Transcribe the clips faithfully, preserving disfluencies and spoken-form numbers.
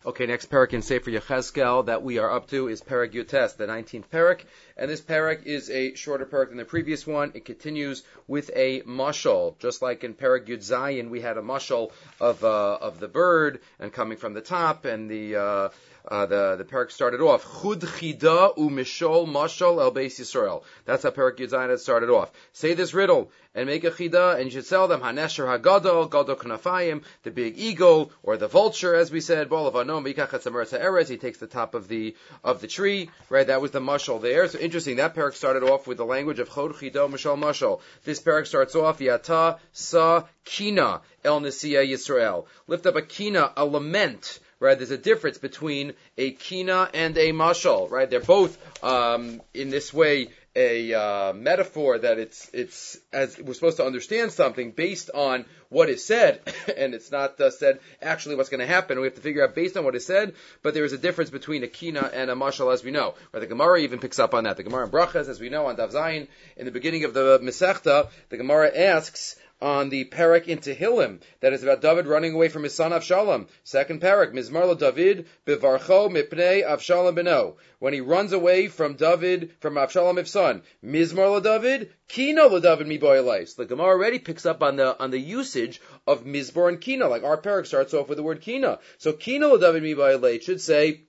Okay, next parak in Sefer Yechezkel that we are up to is Parak Yutes, the nineteenth parak, and this parak is a shorter parak than the previous one. It continues with a mashal, just like in Parak Yud Zayin we had a mashal of uh, of the bird and coming from the top, and the uh, uh, the the parak started off Chud Chida U Mishol Mashal El Beis Yisrael. That's how Parak Yud Zayin had started off. Say this riddle and make a chida, and you should sell them Hanesher Hagadol, Gadol Knafayim, the big eagle or the vulture, as we said. He takes the top of the of the tree, right? That was the mashal there. So interesting. That parak started off with the language of Chod Chido Mashal Mashal. This parak starts off Yata Sa Kina El Nesiya Yisrael. Lift up a kina, a lament. Right, there's a difference between a kina and a mashal. Right, they're both um, in this way a uh, metaphor that it's it's as we're supposed to understand something based on what is said, and it's not uh, said actually what's going to happen. We have to figure out based on what is said. But there is a difference between a kina and a mashal, as we know. Right, the Gemara even picks up on that. The Gemara in Brachas, as we know, on Daf Zayin, in the beginning of the Masechta, the Gemara asks on the parak in Tehillim that is about David running away from his son Avshalom. Second parak, Mizmar lo David bevarcho mipnei Avshalom beno. When he runs away from David, from Avshalom his son, Mizmar lo David, Kino lo David mi boyelais. The Gemara already picks up on the on the usage of Mizmor and Kina. Like our parak starts off with the word Kina. So Kino lo David mi boyelais should say.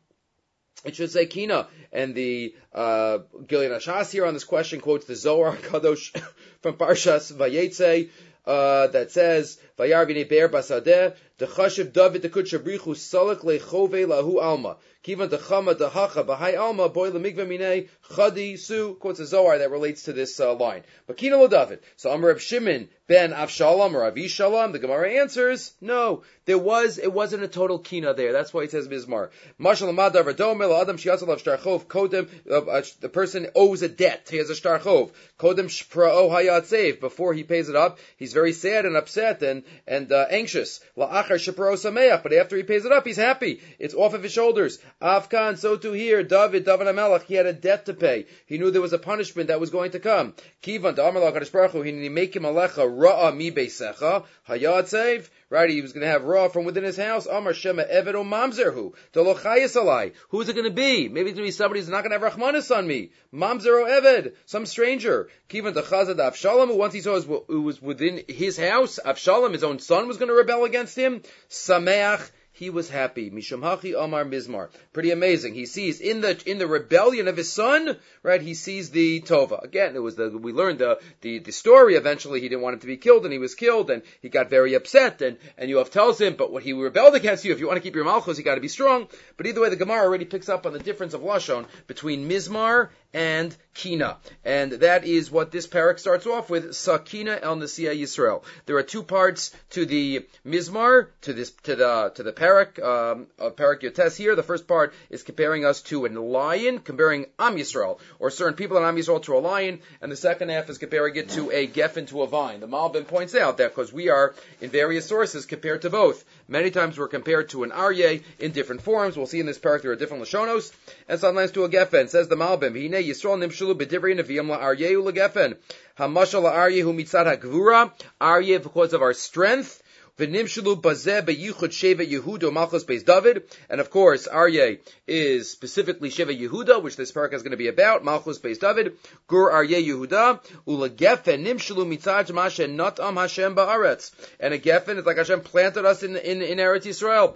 It should say Kina. And the uh, Gilead Hashas here on this question quotes the Zohar Kadosh from Parshas Vayetze. Uh, that says, Vayar v'nei be'er basadeh, D'chashiv David d'kud shabrichu salak lechove lahu alma. Kivan d'chama d'hacha b'hai alma, boy l'migva minei, chadi su, quotes a Zohar that relates to this uh, line. But Kina lo David. So Amar Reb Shimon ben Avshalom or Avishalom, the Gemara answers, no, there was, it wasn't a total Kina there. That's why it says Mizmar. Mashal amadav radomel, adam shiatzal av shtarchov, kodem, the person owes a debt. He has a shtarchov. Kodem shpra'o hayatzev. Before he pays it up, he's very sad and upset and, and uh, anxious. La'achar shpra'o sameach. But after he pays it up, he's happy. It's off of his shoulders. Avkan, so too here, David, David HaMelech, he had a debt to pay. He knew there was a punishment that was going to come. Kivan, Da'amar LaKadosh Baruch Hu, he make him alecha ra'a mi beisecha, hayatzev. Right, he was going to have raw from within his house. Amar Shema Eved O Mamzerhu. Tolo Chayes Alai. Who is it going to be? Maybe it's going to be somebody who's not going to have Rachmanis on me. Mamzer O Eved. Some stranger. Kivan Dachazad Avshalom, who once he saw who was within his house, Avshalom, his own son, was going to rebel against him. Sameach. He was happy. Mishum Hachi Amar Mizmar. Pretty amazing. He sees in the in the rebellion of his son, right? He sees the Tova. Again, it was the we learned the the, the story. Eventually, he didn't want him to be killed, and he was killed, and he got very upset. And and Yoav tells him, but what he rebelled against you. If you want to keep your malchus, you got to be strong. But either way, the Gemara already picks up on the difference of lashon between Mizmar and Kina, and that is what this parak starts off with. Sakina el Nesiya Yisrael. There are two parts to the Mizmar, to this to the to the parak um, of parak Yotes here. The first part is comparing us to a lion, comparing Am Yisrael or certain people in Am Yisrael to a lion, and the second half is comparing it to a geffen, to a vine. The Malbim points out that because we are in various sources compared to both. Many times we're compared to an aryeh in different forms. We'll see in this parak there are different lashonos, and sometimes to a geffen. Says the Malbim, Hine Yisrael nimshulu b'divrei neviim la'aryehu legeffen. Hamashal la'aryehu mitzad ha'gvura. Aryeh because of our strength. V'nimshulu bazeh beyichud shevet Yehuda malchus beis David. And of course, Aryeh is specifically shevet Yehuda, which this parak is going to be about. Malchus beis David. Gur Aryeh Yehuda. Ulegefen nimshulu mitzad mashen natam Hashem ba'aretz. And a geffen is like Hashem planted us in in, in Eretz Yisrael.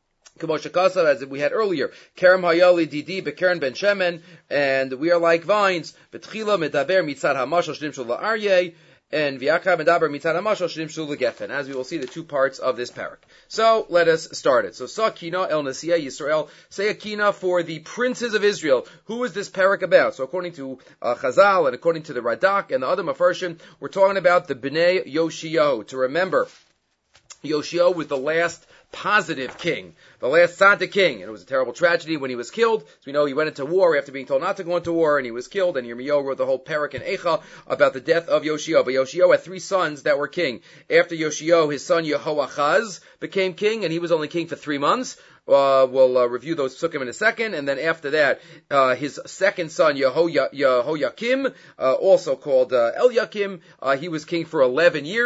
As we had earlier, Kerem Hayali Didi Bekeren Ben Shemen, and we are like vines. Betchila Medaber Mitzad Hamashal Shdim Shul Aryeh, and V'yakha Medaber Mitzad Hamashal Shdim Shul Geffen. As we will see, the two parts of this parak. So let us start it. So Sakina El Nesiya Yisrael. Say a kina for the princes of Israel. Who is this parak about? So according to uh, Chazal and according to the Radak and the other Mefarshim, we're talking about the Bnei Yoshio. To remember, Yoshio was the last positive king, the last tzaddik king, and it was a terrible tragedy when he was killed. As we know, he went into war after being told not to go into war, and he was killed, and Yirmiyahu wrote the whole parak in Eicha about the death of Yoshio. But Yoshio had three sons that were king. After Yoshio, his son Yehoachaz became king, and he was only king for three months. Uh, we'll uh, review those psukim in a second, and then after that, uh, his second son Yehoya, Yehoyakim, uh, also called uh, Eliakim, uh, he was king for eleven years,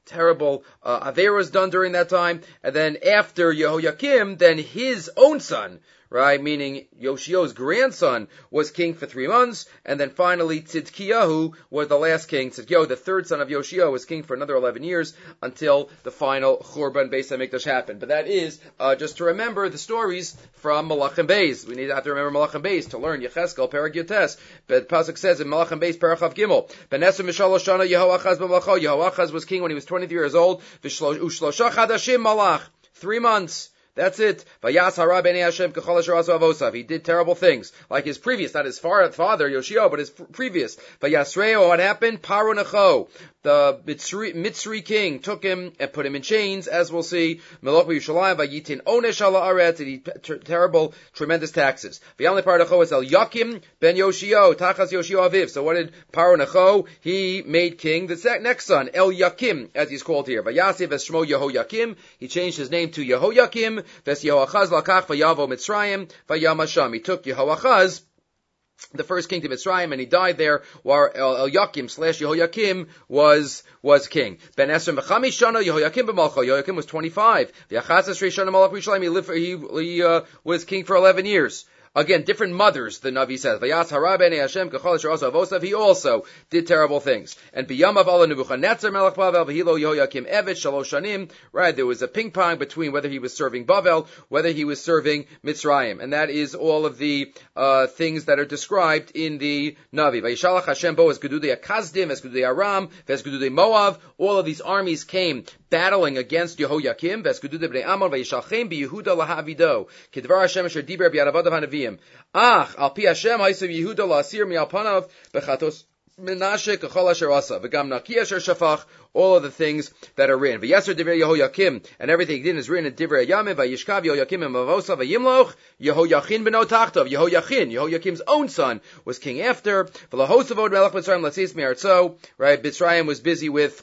terrible uh, averos done during that time. And then after Yehoiakim, then his own son, right, meaning Yoshio's grandson, was king for three months, and then finally Tzidkiyahu was the last king. Tzidkiyahu, the third son of Yoshio, was king for another eleven years until the final Churban Beis HaMikdash happened. But that is uh, just to remember the stories from Malachim Beis. We need to have to remember Malachim Beis to learn Yecheskel, Perek Yotes. But the pasuk says in Malachim Beis, Perek Chav Gimel, Benesu Mishalosh Shana Yehoachaz b'Malacho. Yehoachaz was king when he was twenty-three years old. Ushlosha Chadashim Malach, three months. That's it. Vayas hara b'nei Hashem k'chol asher asu avosav. He did terrible things, like his previous, not his father Yoshio, but his previous. Vayasreo, what happened? Paro necho, the Mitzri, Mitzri king, took him and put him in chains, as we'll see. Melech Yerushalayim vayitin onesh ala aretz, and he ter- terrible, tremendous taxes. V'yamle Paro necho is El Yakim ben Yoshio, tachas Yoshio aviv. So what did Paro necho? He made king the next son, El Yakim, as he's called here. Vayasiv es shmo Yehoyakim. He changed his name to Yehoyakim. Ves Yehoachaz lakach vayavo Mitzrayim vayamasham. He took Yehoachaz, the first king, to Mitzrayim, and he died there while El Yakim slash Yehoyakim was was king. Ben Esrim v'chami shana Yehoyakim b'malcho. Yehoyakim was twenty-five. V'achaz esrei shana malach Yerushalayim. He lived for, he, he uh, was king for eleven years. Again, different mothers, the Navi says. Vayas hara b'nei Hashem k'chol asher asu avosav. He also did terrible things. And b'yamav ala Nebuchadnezzar melech Bavel v'hilo Yehoyakim evet shalosh shanim. Right, there was a ping pong between whether he was serving Bavel, whether he was serving Mitzrayim, and that is all of the uh, things that are described in the Navi. Vayishalach Hashem bo es gedudei Akazdim, es gedudei Aram, ves gedudei Moav. All of these armies came battling against Yehoyakim. Ves gedudei bnei Ammon vayishalchem b'Yehuda lahavido. Kedvar Hashem asher diber b'yadavadav hanavim. Ach, al pi Hashem haisav Yehuda la'asir mi'alpanav bechatos Menashe k'chol asher asa v'gam naki asher shafach. All of the things that are written. V'yaser divrei Yehoyakim, and everything he did is written in divrei Yamim. V'yishkav Yehoyakim and Mavosa v'yimloch Yehoyachin b'no tachtav. Yehoyachin, Yehoyakim's own son, was king after. V'lahosavod melech Mitzrayim latzis mi'artzo. Right, Mitzrayim was busy with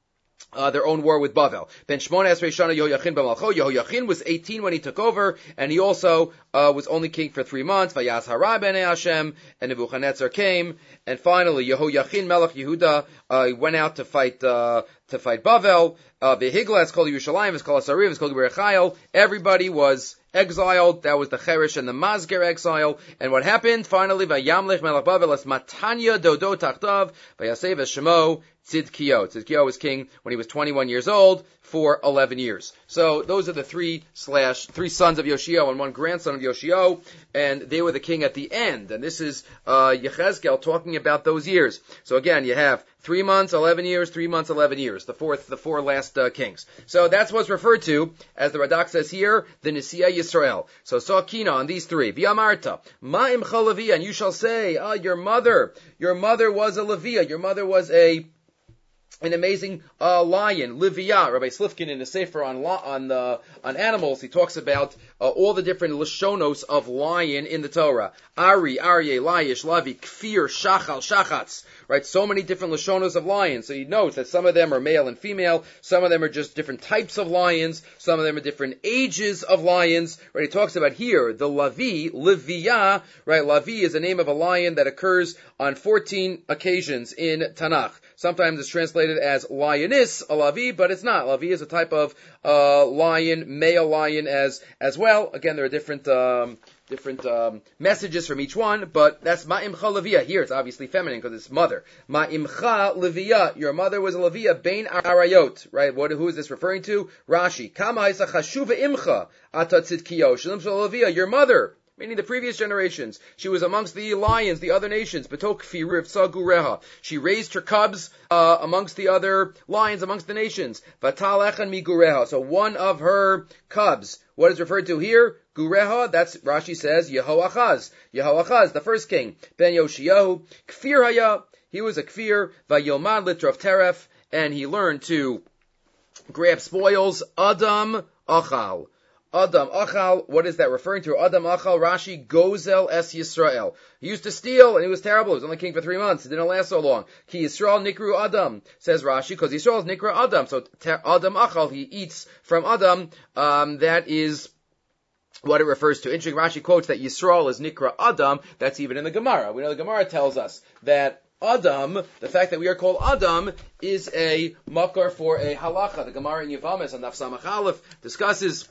Uh, their own war with Bavel. Ben Shmona Esrei Shana Yehoyachin b'malcho. Yehoyachin was eighteen when he took over, and he also uh, was only king for three months. Vayas hara b'nei Hashem, and Nebuchadnezzar came, and finally Yehoyachin Melech Yehuda uh, went out to fight uh, to fight Bavel. Uh, V'higla is called Yerushalayim, is called Asariv, is called Berechayel. Everybody was exiled. That was the Cherish and the Mazger exile. And what happened? Finally, Vayamlech Melech Bavel es Matanya Dodo Tachtav Vayasev es Shemo Tzidkiyo. Tzidkiyo was king when he was twenty-one years old for eleven years. So those are the three slash three sons of Yoshio and one grandson of Yoshio, and they were the king at the end. And this is uh, Yechezkel talking about those years. So again, you have three months, eleven years, three months, eleven years. The fourth, the four last uh, kings. So that's what's referred to, as the Radak says here, the Nisiya Yisrael. So Sakina on these three. V'amarta ma'im chalavia, and you shall say, ah, your mother, your mother was a Leviah, your mother was a an amazing uh, lion, Livia. Rabbi Slifkin in the Sefer on on uh, on animals, he talks about uh, all the different lashonos of lion in the Torah. Ari, Aryeh, Laish, Lavi, Kfir, Shachal, Shachatz. Right, so many different lashonos of lions. So he notes that some of them are male and female, some of them are just different types of lions, some of them are different ages of lions. Right, he talks about here the Lavi, Livia. Right, Lavi is the name of a lion that occurs on fourteen occasions in Tanakh. Sometimes it's translated as lioness, a lavi, but it's not. Lavi is a type of uh, lion, male lion as as well. Again, there are different um, different um, messages from each one, but that's ma'imcha levia. Here it's obviously feminine because it's mother. Ma'imcha levia. Your mother was a levia, bein arayot. Right? What? Who is this referring to? Rashi. Kama ha'isa chashuva imcha ata tzidkiyo. Shalom shalom levia. Your mother, meaning the previous generations. She was amongst the lions, the other nations. Betokfi rivtza gureha. She raised her cubs uh, amongst the other lions, amongst the nations. Vatal echan mi gureha. So one of her cubs. What is referred to here? Gureha. That's Rashi says Yehoachaz. Yehoachaz, the first king. Ben Yoshio. Kfir haya. He was a kfir. Vayilmad litrav teref, and he learned to grab spoils. Adam achal. Adam Achal, what is that referring to? Adam Achal, Rashi, Gozel es Yisrael. He used to steal, and he was terrible. He was only king for three months. It didn't last so long. Ki Yisrael Nikru Adam, says Rashi, because Yisrael is Nikru Adam. So Adam Achal, he eats from Adam. Um, that is what it refers to. Interesting, Rashi quotes that Yisrael is Nikra Adam. That's even in the Gemara. We know the Gemara tells us that Adam, the fact that we are called Adam, is a makar for a halacha. The Gemara in Yevamos on Daf Samach Aleph discusses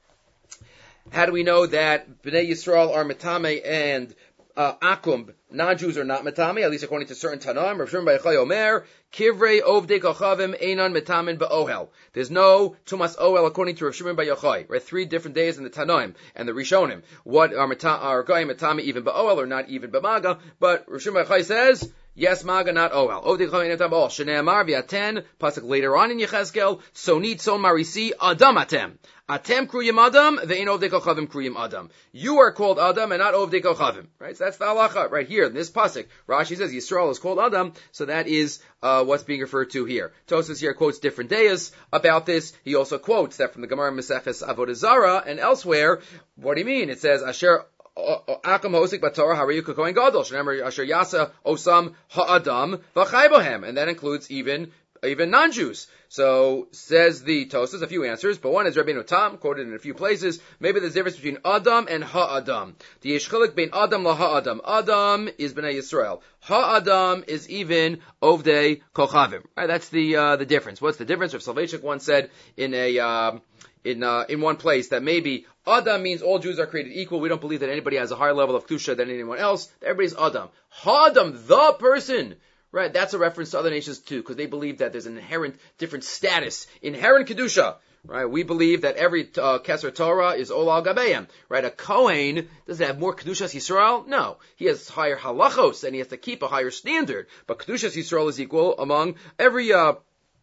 how do we know that Bnei Yisrael are metame and uh, akum, non-Jews are not metame, at least according to certain Tanaim. Rav Shimon bar Yochai Omer, Kivrei ovdei kochavim einan metamin ba'ohel. There's no tumas ohel according to Rav Shimon bar Yochai. Right, three different days in the Tanaim and the Rishonim. What are meta, are goyim metame even ba'ohel or not even ba'maga? But Rav Shimon bar Yochai says, yes, maga, not ohel. Ovdei kochavim einan ba'ohel. Shneimar v'aten, pasuk later on in Yechezkel, sonit son marisi adam atem. Atem kruyim adam, ve'in ovdei kochavim kruyim adam. You are called Adam and not ovdei kochavim. Right, so that's the halacha right here in this pasuk. Rashi says Yisrael is called Adam, so that is uh, what's being referred to here. Tosfos here quotes different dayas about this. He also quotes that from the Gemara Maseches Avodah Zarah and elsewhere. What do you mean? It says Asher Akam Hosik Batorah Harayu Kohen Gadol. Remember Asher Yasa Osam Ha'adam V'chai Bohem, and that includes even even non-Jews. So, says the Tosfos, a few answers, but one is Rabbeinu Tam, quoted in a few places. Maybe there's a difference between Adam and Ha'adam. The Yeshchilik bein Adam la Ha'adam. Adam is Bnei Yisrael. Ha'adam is even Ovdei Kochavim. Right, that's the, uh, the difference. What's the difference? Rav Soloveitchik once said in a, uh, in, uh, in one place that maybe Adam means all Jews are created equal. We don't believe that anybody has a higher level of Kedusha than anyone else. Everybody's Adam. Ha'adam, the person. Right, that's a reference to other nations too, because they believe that there's an inherent different status, inherent kedusha. Right, we believe that every uh, Keser Torah is Olal Gabeim. Right, a Kohen does it have more kedushas Yisrael? No, he has higher halachos and he has to keep a higher standard. But kedushas Yisrael is equal among every. Uh,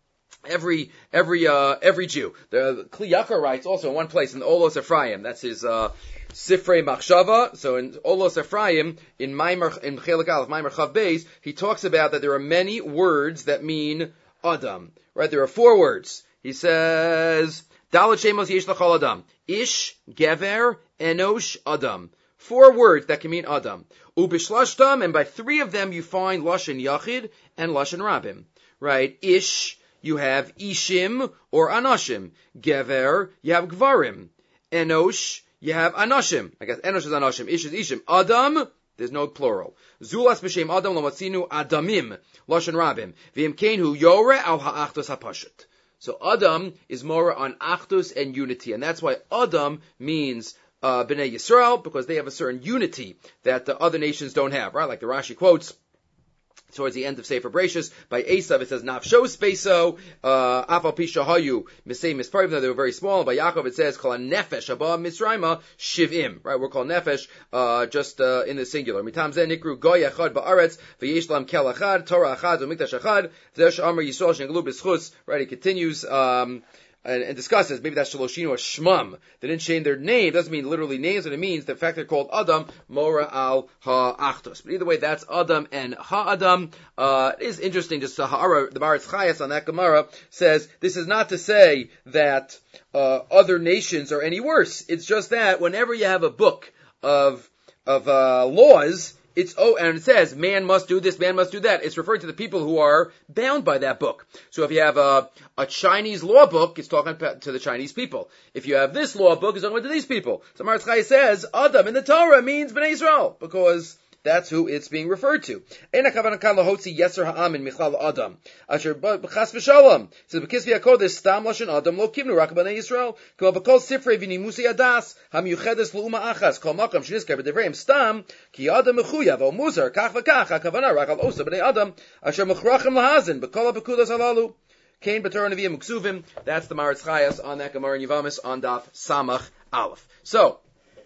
Every every uh, every Jew. The Kli Yakar writes also in one place in Olos Ephraim. That's his uh, Sifrei Machshava. So in Olos Ephraim, in Maimer in Chelik Aleph, Maimer Chav Beis, he talks about that there are many words that mean Adam. Right? There are four words. He says Dalet Shemos Yesh L'Chol Adam. Ish, Gever, Enosh, Adam. Four words that can mean Adam. Ubishlashtam, and by three of them you find Lashon Yachid and Lashon Rabim. Right? Ish, you have Ishim or Anashim. Gever, you have Gvarim. Enosh, you have Anashim. I guess Enosh is Anashim. Ish is Ishim. Adam, there's no plural. Zulas b'shem Adam lomatzinu Adamim. Lashon Rabim. V'imkeinu Yore al ha'achtos ha'pashut. So Adam is more on Achdus and unity. And that's why Adam means uh, Bnei Yisrael, because they have a certain unity that the other nations don't have. Right? Like the Rashi quotes towards the end of Sefer Bereshis, by Esav it says Nafshos Peso, Afal Pisha Hayu, Misay Misparim, they were very small. By Yaakov it says Kol Nefesh Abba Misraima Shivim. Right, we're called Nefesh, uh, just uh, in the singular. Mitam Zen Nikru Goy Echad Ba'aretz V'yesh Lam Kel Echad Torah Echad U'Mikdash Echad V'zesh Amar Yisrael Shenglu B'Schus. Right, he continues. Um, And, and discusses, maybe that's Shaloshinu or Shmam. They didn't change their name. It doesn't mean literally names, but it means the fact they're called Adam, Mora al Ha'achtos. But either way, that's Adam and Ha'adam. Uh, it is interesting, just the Ha'ara, the Baritz Chayas on that Gemara says, this is not to say that, uh, other nations are any worse. It's just that whenever you have a book of, of, uh, laws, it's, oh, and it says, man must do this, man must do that. It's referring to the people who are bound by that book. So if you have a, a Chinese law book, it's talking to the Chinese people. If you have this law book, it's talking to these people. So Maritz Chai says, Adam in the Torah means Bnei Yisrael, because that's who it's being referred to. Ena kavana kan lahotzi yeser ha'am in michlal Adam. Asher b'chas v'shalom. Says b'kisvi hakodesh stam lashon Adam lo kivnu rak b'nei Yisrael. Kol b'kol sifrei v'nimusi adas ha'miyuchedes l'uma achas kol makam shnizker b'devreim stam ki Adam mechuyav o muzar kach v'kach ha'kavana rak al osa b'nei Adam asher mechrachim lahazin b'kol ha'pekudas halalu. Kain b'torah nevi'im uksuvim. That's the Maritz Chayas on that Gemara in Yevamos on Daf Samach Aleph. So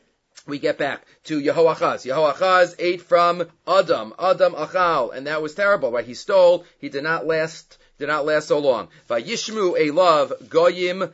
we get back to Yehoachaz. Yehoachaz ate from Adam, Adam Achal, and that was terrible, right? He stole, he did not last, did not last so long. Vayishmu elav goyim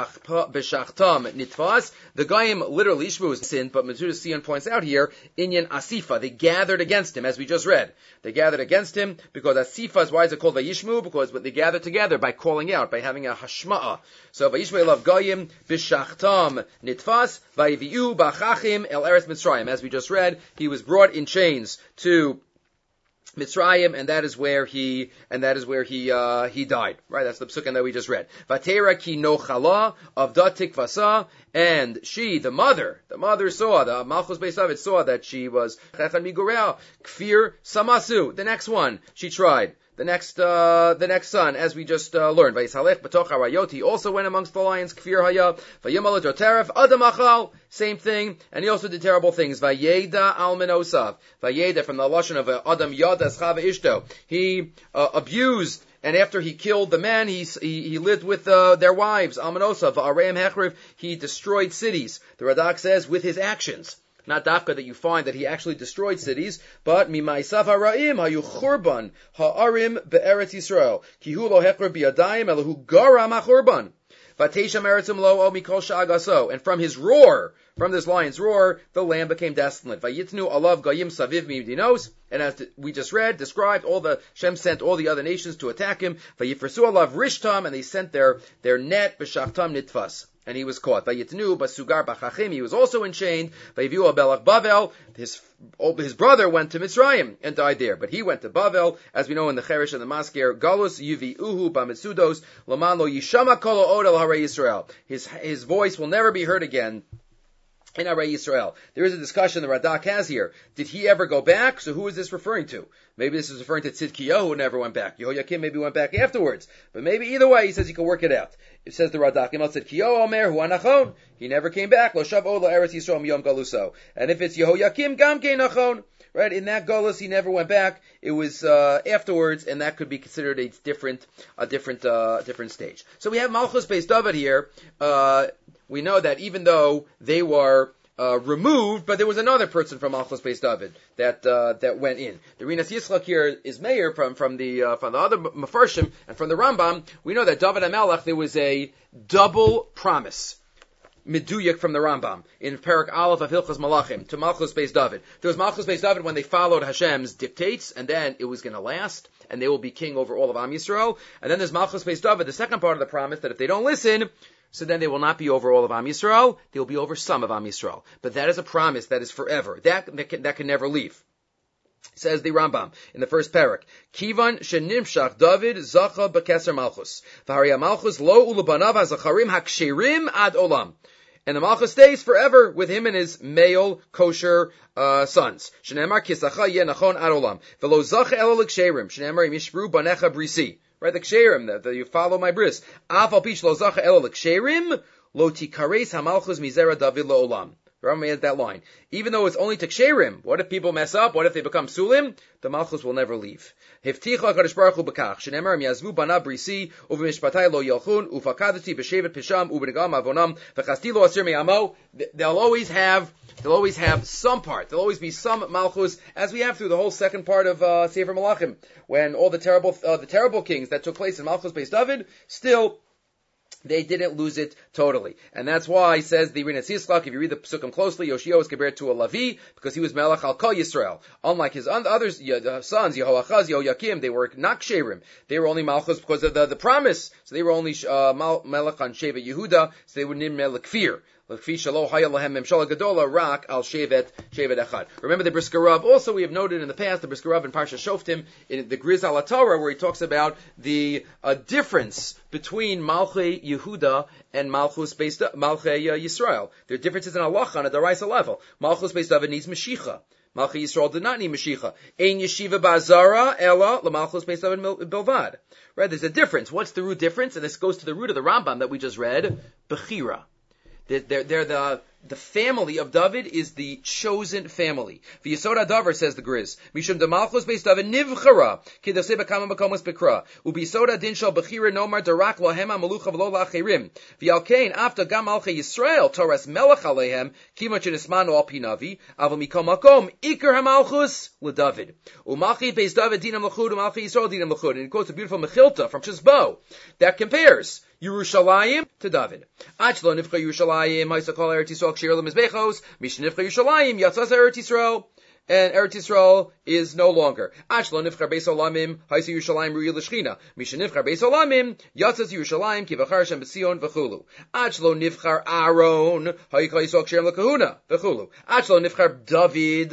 b'shachtam nitfas. The goyim literally, Yishmu is sin, but Metzudas Sion points out here, inyan asifa, they gathered against him, as we just read. They gathered against him, because asifa is, why is it called Vayishmu? Because they gathered together by calling out, by having a hashma'a. So Vayishmu elav goyim b'shachtam nitfas, vayiviu b'achachim el eretz Mitzrayim. As we just read, he was brought in chains to Mitzrayim, and that is where he and that is where he uh, he died. Right, that's the psukim that we just read. Vatera ki nochala of datik vasa, and she, the mother, the mother saw the Malchus Beis David saw that she was chechan migurel kfir samasu. The next one she tried. The next, uh, the next son, as we just uh, learned, Vayisalech b'toch harayot, he also went amongst the lions, kfir haya, vayimal teref, adam achal, same thing, and he also did terrible things, vayeda al menosav, vayeda from the lashon of uh, adam yad eschava ishto, he uh, abused, and after he killed the men, he he, he lived with uh, their wives, al menosav, areim hechriv, he destroyed cities. The Radak says, with his actions. Not dafka that you find that he actually destroyed cities, but mimaisav ha'ra'im hayu churban ha'arim be'eretz Yisrael ki hu lo hechra biyadayim elahu garam ha'churban v'teisham eretzim lo o mikol sha'agaso, and from his roar, from this lion's roar, the land became desolate. Vayitnu alav gayim saviv midinos, and as we just read, described, all the Shem sent all the other nations to attack him. Vayifresu alav rishtam, and they sent their their net b'shachtam nitfas. And he was caught. Vayitnu basugar b'chachim, he was also enchained. Vayivu abelach Bavel, his his brother went to Mitzrayim and died there, but he went to Bavel, as we know in the Cherish and the Masker. Galus yuvi uhu b'mitzudos laman lo yishama kol od al harei Yisrael. His his voice will never be heard again in Arei Yisrael. There is a discussion the Radak has here. Did he ever go back? So who is this referring to? Maybe this is referring to Tzidkiyahu, who never went back. Yehoiakim maybe went back afterwards. But maybe either way, he says you can work it out. It says the Radak, Tzidkiyahu Omer hu anachon. He never came back. Lo shavo lo eretz Yisrael miyom galuso. And if it's Yehoiakim, gam ke nachon. Right, in that Golus, he never went back. It was uh, afterwards, and that could be considered a different, a different, uh, different stage. So we have Malchus Beis David here. Uh, we know that even though they were uh, removed, but there was another person from Malchus Beis David that uh, that went in. The Rinas Yitzchak here is mayor from from the uh, from the other Mefarshim and from the Rambam. We know that David HaMelech, there was a double promise. Meduyak from the Rambam in Perek Aleph of Hilchos Malachim to Malchus Beis David. There was Malchus Beis David when they followed Hashem's dictates, and then it was going to last, and they will be king over all of Am Yisrael. And then there's Malchus Beis David, the second part of the promise, that if they don't listen, so then they will not be over all of Am Yisrael, they will be over some of Am Yisrael. But that is a promise that is forever. That that can, that can never leave. Says the Rambam in the first parak, Kivan shenimshach David zacha b'keser Malchus. V'hariyah Malchus lo ulubanav hazacharim haksherim ad olam. And the Malchus stays forever with him and his male kosher uh, sons. Shneimar kisacha yeh nachon ad olam. V'lo zacha elo l'ksherim. Shneimar yishbru banecha brisi. Right, the ksherim, that you follow my bris. Af al pish lo zacha elo l'ksherim, lo tikares hamalchus mizera David lo olam. Rambam adds that line. Even though it's only to ksherim, what if people mess up? What if they become sulim? The Malchus will never leave. Hifticha HaKadosh Baruch Hu b'kach, shenemar yazvu bana brisi, uv'mishpatai lo yalchun, ufakadati b'shevet pisham, u'b'negam avonam, v'chasti lo asir me'amo. They'll always have, they'll always have some part. There'll always be some Malchus, as we have through the whole second part of uh, Sefer Malachim, when all the terrible, uh, the terrible kings that took place in Malchus Beis David, still they didn't lose it totally. And that's why, says the Rinas Yitzchak, if you read the Psukim closely, Yoshio was compared to a Lavi, because he was Melech al Kol Yisrael. Unlike his other sons, Yehoachaz, Yehoiakim, they were not Ksherim. They were only Malchus because of the, the promise. So they were only uh, Melech on Shevet Yehuda, so they were Nim Melech Kfir. Remember the Brisker Rav. Also, we have noted in the past the Brisker Rav in Parsha Shoftim in the Griz al Torah, where he talks about the uh, difference between Malchei Yehuda and Malchus Beis Malchei uh, Yisrael. There are differences in halacha on a deraisa level. Malchus Beis David needs Mashiach. Malchei Yisrael did not need Mashiach. Ein Yeshiva Ba'azara Ela LaMalchus Beis David Bilvad. Right? There's a difference. What's the root difference? And this goes to the root of the Rambam that we just read. Bechira. They're, they're, they're the, the family of David is the chosen family. V'yisod hadavar, says the Griz. Mishum de Malchus Beis David nivchara, kidaseh bekama bekomos bekra. U'b'yisod hadin shal bechira nomar darak lohem ha'melucha v'lo la'achirim. V'yalkein, after gam malchei Yisrael, Torres melech alehem, kima chenismanu al pinavi, aval mikom makom, ikar ha'malchus l'David. U'malchei Beis David dinam l'chud, u'malchei Yisrael dinam l'chud. And he quotes a beautiful Mechilta from Shizbo that compares Yerushalayim to David. Achlo nivcha Yerushalayim, Haisakol Eretz Yisrael Kshir Lemizbechos, Mish nivcha Yerushalayim, Yatzas Eretz Yisrael, and Eretz Yisrael is no longer. Achlo nivcha Beis Olamim, Haisa Yerushalayim Ru'il L'Shchina, Mish nivcha Beis Olamim, Yatzas Yerushalayim, Kivachar Hashem B'Sion V'chulu. Achlo nivcha Aaron, Haikol Yisrael Kshir L'Kahuna, V'chulu. Achlo nivcha David,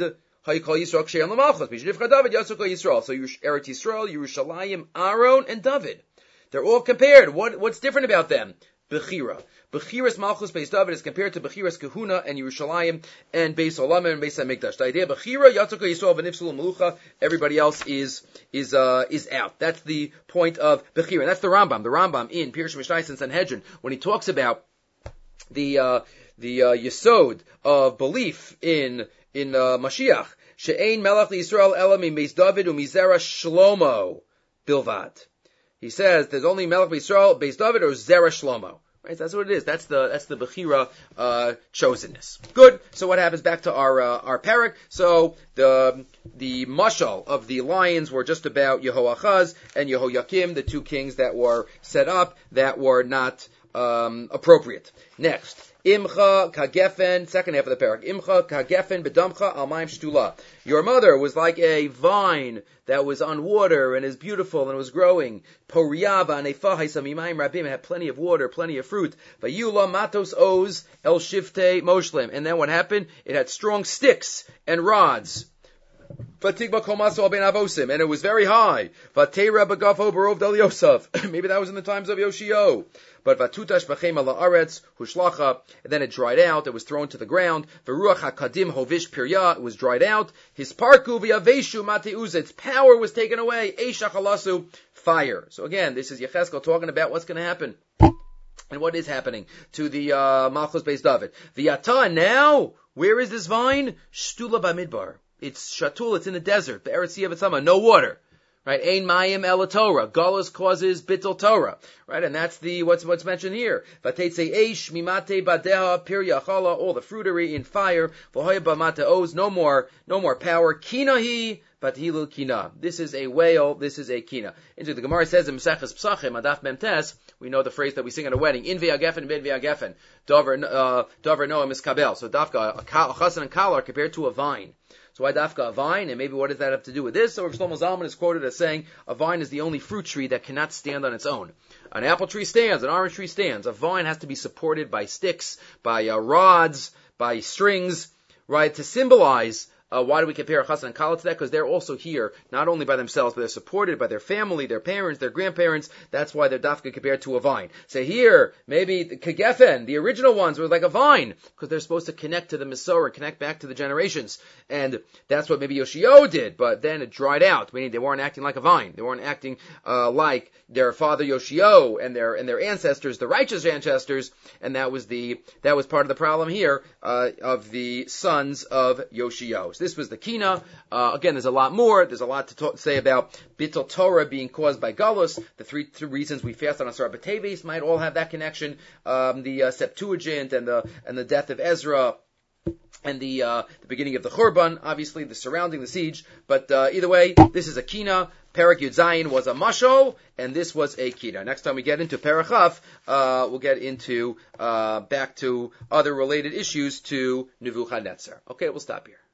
Hayikol Yisrael Ksheim L'Malchus. Mishnifcha David Yasuk Yisrael. So Eretz Yisrael, Yerushalayim, Aaron, and David. They're all compared. What, what's different about them? Bechira. Bechiras Malchus Beis David is compared to Bechiras Kahuna and Yerushalayim and Beis Olam and Beis HaMikdash. The idea Bechira, Yatzuk Yisrael, V'nifsul Melucha, everybody else is, is, uh, is out. That's the point of Bechira. That's the Rambam. The Rambam in Pirush Mishnayos and Sanhedrin, when he talks about the, uh, the, uh, Yesod of belief in, in, uh, Mashiach, She'ein Melech Yisrael Elam in Beis David u'mizera Shlomo Bilvad. He says there's only Melech Yisrael, Beis David, or Zera Shlomo. Right, that's what it is. That's the that's the Bechira uh, chosenness. Good. So what happens back to our uh, our parak? So the the mashal of the lions were just about Yehoachaz and Yehoyakim, the two kings that were set up that were not um, appropriate. Next. Imcha kagefen, second half of the parak. Imcha kagefen bedamcha al mayim shtula. Your mother was like a vine that was on water and is beautiful and was growing. Poriyava nefa haisamimayim rabim, had plenty of water, plenty of fruit. Vayula matos oz el shifte moshlim. And then what happened? It had strong sticks and rods. Fatigba komaso ben avosim, and it was very high. Vatera bagafo barov del Yosef. Maybe that was in the times of Yoshio. But vatutash b'chem ala aretz hushlacha, and then it dried out. It was thrown to the ground. V'ruach hakadim hovish pirya, it was dried out. His parku v'yaveshu mateuza, its power was taken away. Eishach halasu, fire. So again, this is Yecheskel talking about what's going to happen. And what is happening to the uh, Malchus Beis David. V'yata, now, where is this vine? Shtula b'midbar. It's shatul, it's in the desert. Be'eretz Yivatzama, no water. Right? Ein mayim el Torah. Galus causes bittul Torah. Right? And that's the, what's, what's mentioned here. Vatetze eish, mimate badeha, pirya chala, all the fruitery in fire. V'hoya b'mate oz, no more, no more power. Kinahi, bathilul kina. This is a whale, this is a kina. Into the Gemara says in Maseches Psachim, Adaf Memtes, we know the phrase that we sing at a wedding. In v'yagefen, ben v'yagefen. Dover, uh, dover noah miskabel. So dafka, a chasen and kal are compared to a vine. So why dafka a vine? And maybe what does that have to do with this? So Shlomo Zalman is quoted as saying, a vine is the only fruit tree that cannot stand on its own. An apple tree stands, an orange tree stands. A vine has to be supported by sticks, by uh, rods, by strings, right, to symbolize. Uh, why do we compare Chassan and Kala to that? Because they're also here, not only by themselves, but they're supported by their family, their parents, their grandparents. That's why they're dafka compared to a vine. So here, maybe the Kegefen, the original ones, were like a vine, because they're supposed to connect to the Masorah, connect back to the generations. And that's what maybe Yoshio did, but then it dried out, meaning they weren't acting like a vine. They weren't acting uh, like their father Yoshio and their and their ancestors, the righteous ancestors, and that was the that was part of the problem here uh, of the sons of Yoshio. So this was the Kina. Uh, again, there's a lot more. There's a lot to talk, say about Bittul Torah being caused by Galus. The three, three reasons we fast on Asar B'Teves might all have that connection. Um, the uh, Septuagint and the and the death of Ezra. And the uh, the beginning of the Churban, obviously the surrounding the siege. But uh, either way, this is a Kina. Perek Yud Zayin was a mashal, and this was a Kina. Next time we get into Perek Chaf, uh, we'll get into uh, back to other related issues to Nebuchadnezzar. Okay, we'll stop here.